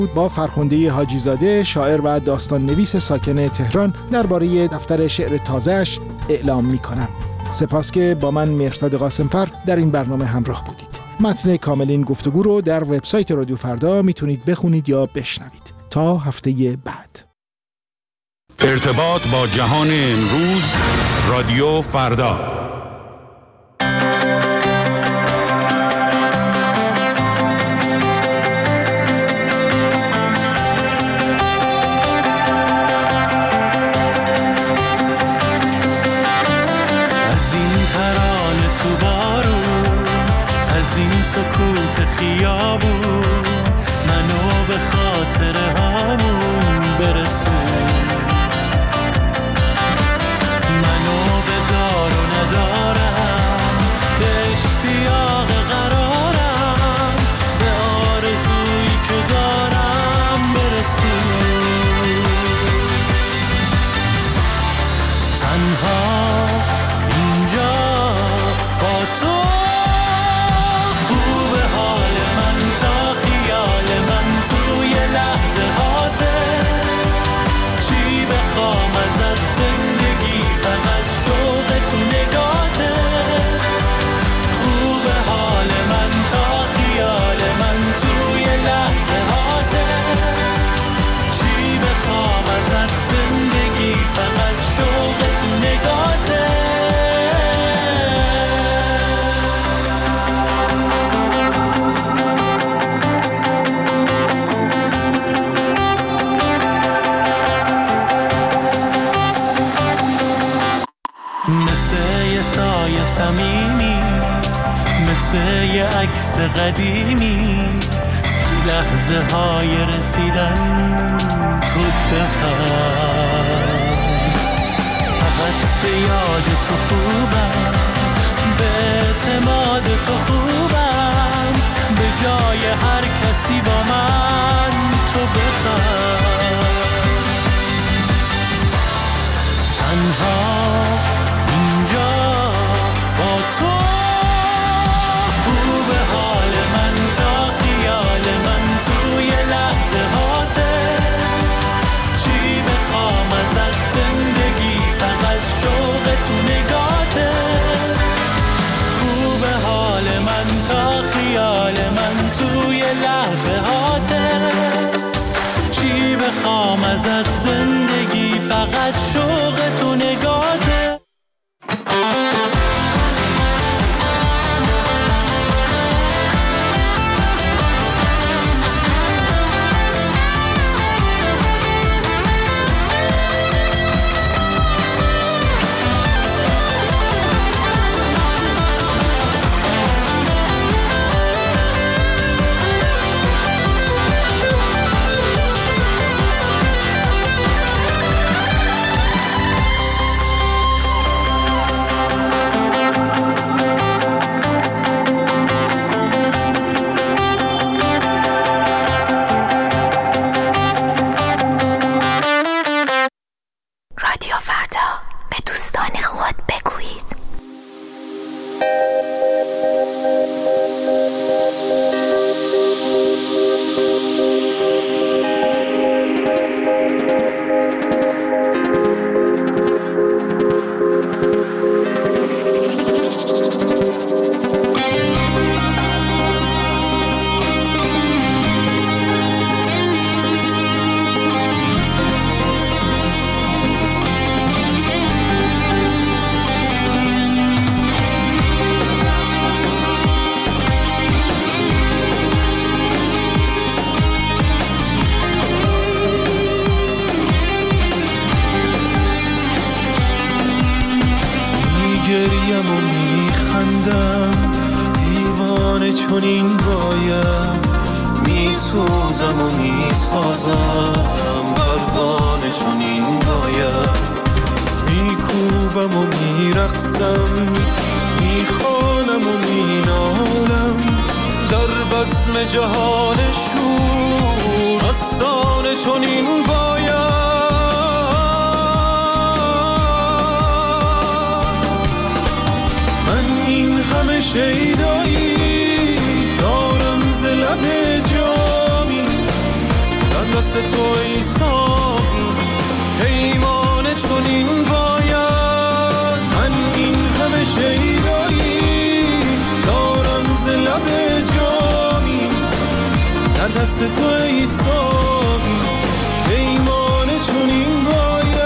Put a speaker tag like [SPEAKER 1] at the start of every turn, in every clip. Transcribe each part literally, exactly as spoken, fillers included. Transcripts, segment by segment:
[SPEAKER 1] بود با فرخنده حاجی زاده، شاعر و داستان نویس ساکن تهران، درباره دفتر شعر تازه‌اش اعلام می‌کنم. سپاس که با من مهرداد قاسمفر در این برنامه همراه بودید. متن کامل این گفتگو رو در وبسایت رادیو فردا میتونید بخونید یا بشنوید. تا هفته بعد.
[SPEAKER 2] ارتباط با جهان امروز، رادیو فردا.
[SPEAKER 3] سکوت خیابون منو به خاطر همون برسون، منو به دار و ندارم، به اشتیاق قرارم، به آرزویی که دارم برسون. تنها اینجا با تو مثل یه عکس قدیمی تو لحظه های رسیدن تو بخواه، فقط به یاد تو خوبم، به اعتماد تو خوبم، به جای هر کسی با من تو بخواه. تنها اینجا با تو بخوام ازت زندگی فقط شوق تو نگاته.
[SPEAKER 4] میگریم و میخندم، دیوانه چنین باید، میسوزم و میسازم، پروانه چنین باید، میکوبم و میرقصم، میخوانم و مینالم، در بزم جهان شور آستانه چنین باید. همه شیدایی دارم ز لب جامی، دست تو ای ساقی پیمان چنین باید. من این همه شیدایی دارم ز لب جامی، در دست تو ای ساقی پیمان چنین باید.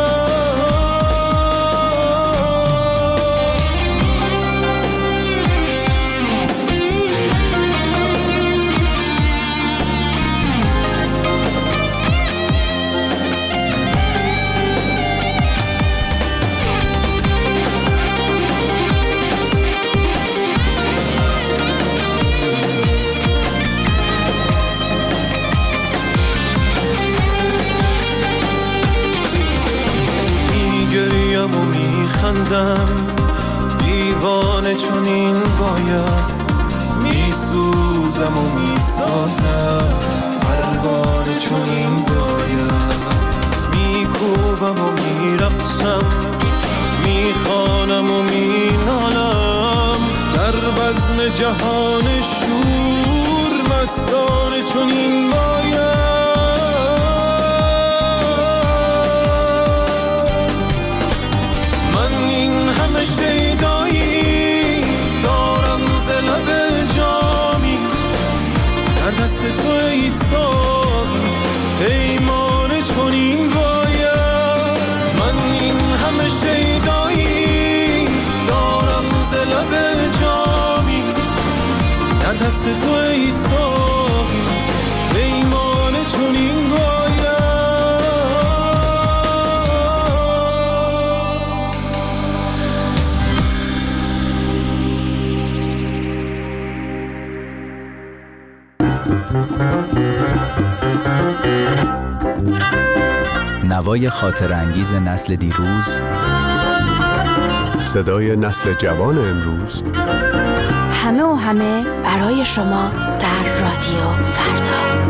[SPEAKER 4] و میخندم دیوانه چنین باید. میسوزم و میسازم پروانه چنین باید. میکوبم و میرقصم میخوانم و مینالم در بزم جهان شور مستانه چنین باید. شیدایی دارم ز لب جامی، در دست تو ای ساقی پیمان چنین باید. من این همه شیدایی دارم ز لب جامی، در دست تو ای ساقی پیمان چنین باید.
[SPEAKER 5] نوای خاطر انگیز نسل دیروز،
[SPEAKER 6] صدای نسل جوان امروز،
[SPEAKER 7] همه و همه برای شما در رادیو فردا.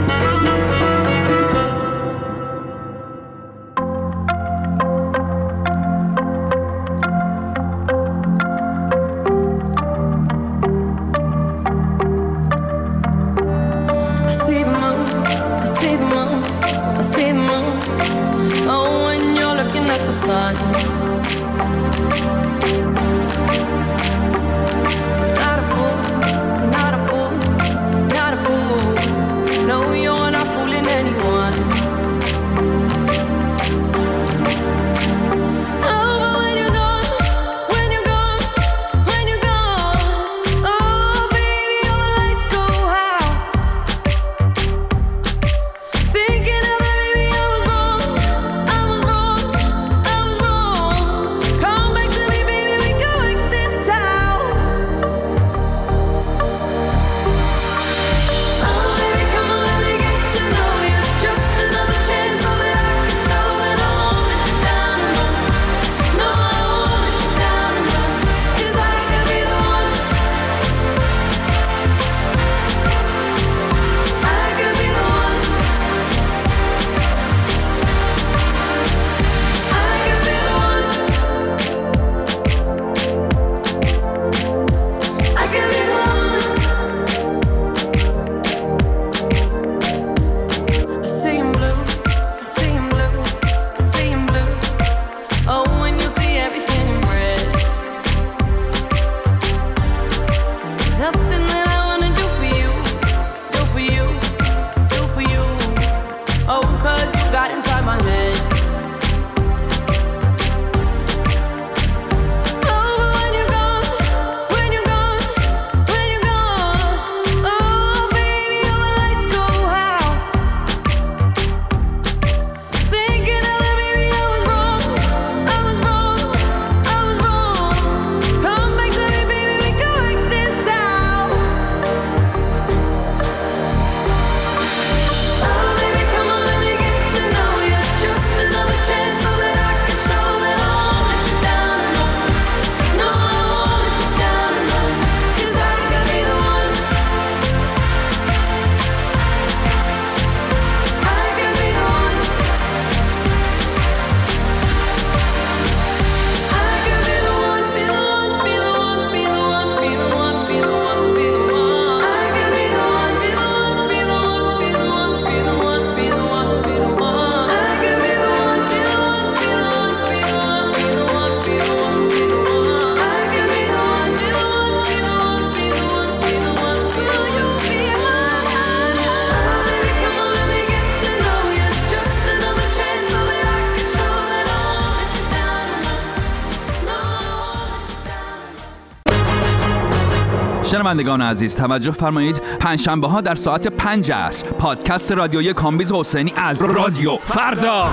[SPEAKER 5] شنوندگان عزیز توجه فرمایید، پنجشنبه ها در ساعت پنج عصر پادکست رادیویی کامبیز حسینی از رادیو فردا.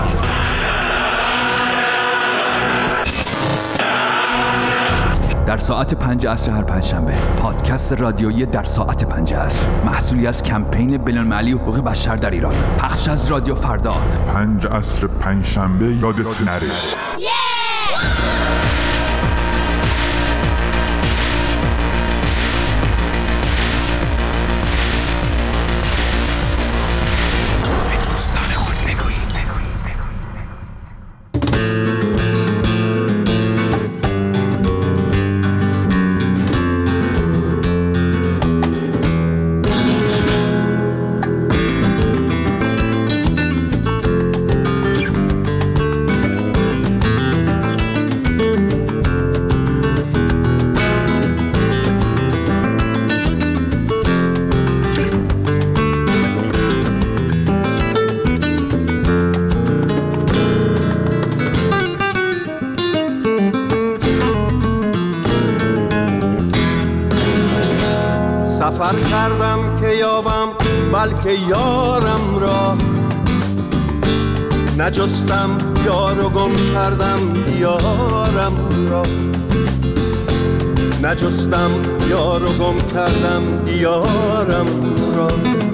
[SPEAKER 5] در ساعت پنج عصر هر پنجشنبه پادکست رادیویی در ساعت پنج عصر، محصولی از کمپین بین‌المللی حقوق بشر در ایران، پخش از رادیو فردا.
[SPEAKER 8] پنج عصر پنجشنبه یادت نره.
[SPEAKER 9] سفر کردم که یابم بلکه یارم را، نجستم یار و گم کردم دیارم را، نجستم یار و گم کردم دیارم را.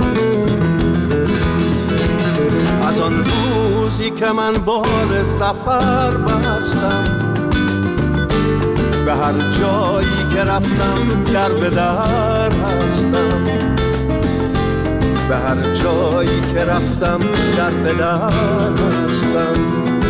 [SPEAKER 9] از آن روزی که من بال سفر بستم، به هر جایی که رفتم در به در هستم، به هر جایی که رفتم در به در هستم.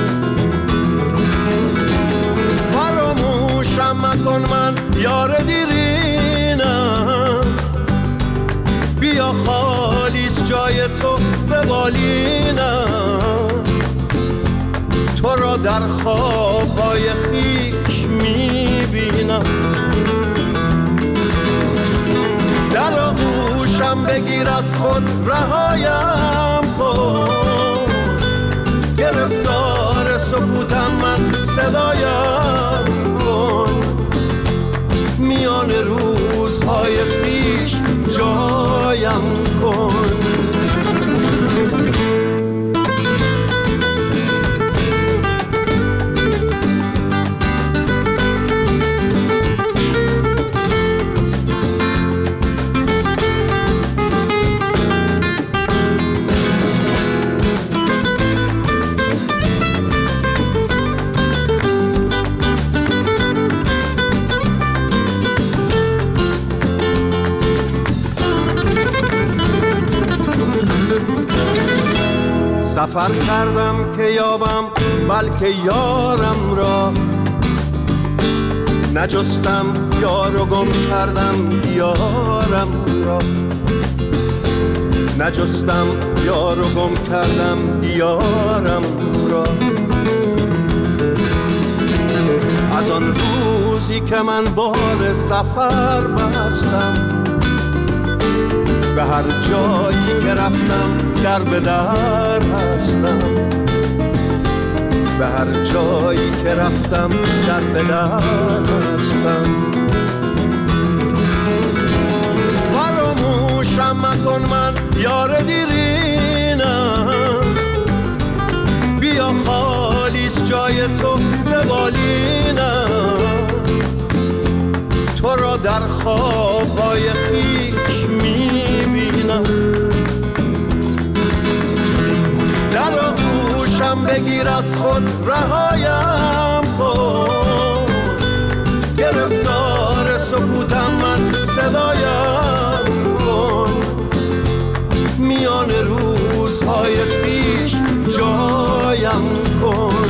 [SPEAKER 9] فراموشم مکن من یار دیرینم، بیا خالیست جای تو به بالینم، تو را در خوابهای خیش میبینم. در آغوشم بگیر از خود رهایم کن، گرفتار سکوتم من صدایم کن، میان روزهای خیش جایم کن. سفر کردم که یابم بلکه یارم را، نجستم یار و گم کردم دیارم را، نجستم یار و گم کردم دیارم را. از آن روزی که من بال سفر بستم، به هر جایی که رفتم در به در هستم، به هر جایی که رفتم در به در هستم. فراموشم مکن من یار دیرینم، بیا خالیست جای تو به بالینم، تو را در خوابهای خیش میبینم. در آغوشم بگیر از خود رهایم کن، گرفتار سکوتم من صدایم کن، میان روزهای خیش جایم کن.